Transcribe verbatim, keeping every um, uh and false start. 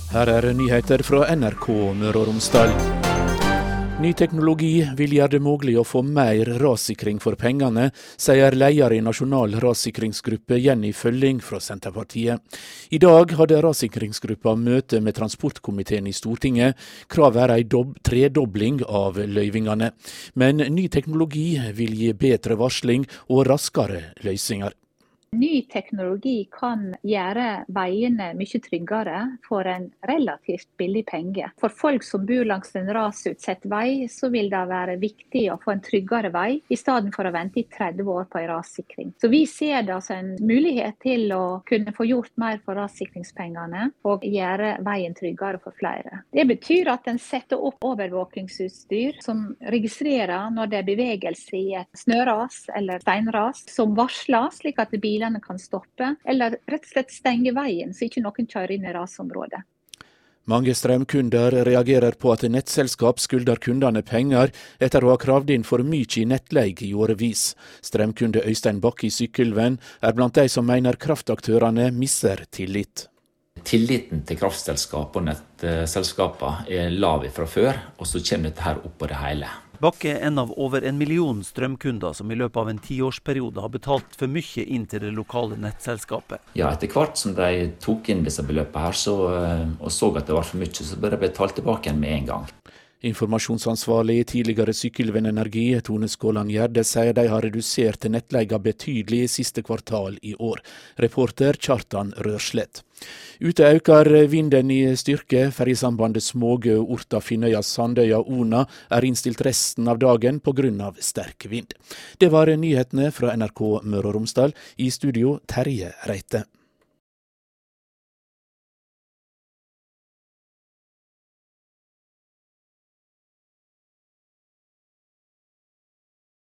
Her er nyheter fra N R K Møre og Romsdal. Ny teknologi vil gjøre det mulig å få mer rassikring for pengene, sier leder i Nasjonal rassikringsgruppe Jenny Følling fra Senterpartiet. I dag hadde rassikringsgruppa møte med transportkomiteen i Stortinget. Kravet er en dob- tredobling av løyvingene. Men ny teknologi vil gi bedre varsling og raskere løsninger. Ny teknologi kan gjøre veiene mye tryggere for en relativt billig penge. For folk som bor langs en rasutsatt vei, så vil det være viktig å få en tryggere vei, i stedet for å vente i tretti år på en rassikring. Så vi ser det som en mulighet til å kunne få gjort mer for rassikringspengene, og gjøre veien tryggere for flere. Det betyr at en setter opp overvåkingsutstyr som registrerer når det er bevegelse i et snøras eller steinras, som varsler slik at bilene kan stoppe, eller rett og slett stenge veien, så ikke noen kjører inn i rasområdet. Mange strømkunder reagerer på at nettselskap skulder kundene penger etter å ha kravd inn for mye i nettleie i årevis. Strømkunde Øystein Bakke i Sykkylven er blant de som mener kraftaktørene misser tillit. Tilliten til kraftselskap og nettselskaper er lav fra før, og så kommer dette her opp på det hele. Bakke er en av over en million strømkunder som i løpet av en tiårsperiode har betalt for mye inn til det lokale nettselskapet. Ja, etter hvert som de tok inn disse beløpene her, så, og så at det var for mye, så ble det betalt tilbake igjen med en gang. Informasjonsansvarlig i tidligere Sykkylven Energi, Tone Skåland Gjerde, sier de har redusert nettleia betydelig i siste kvartal i år. Reporter Kjartan Rørslett. Ute øker vinden i styrke. Ferjesambandet Smågø, Orta, Finnøya, Sandøya og Ona er innstilt resten av dagen på grunn av sterk vind. Det var nyhetene fra N R K Møre og Romsdal. I studio Terje Reite.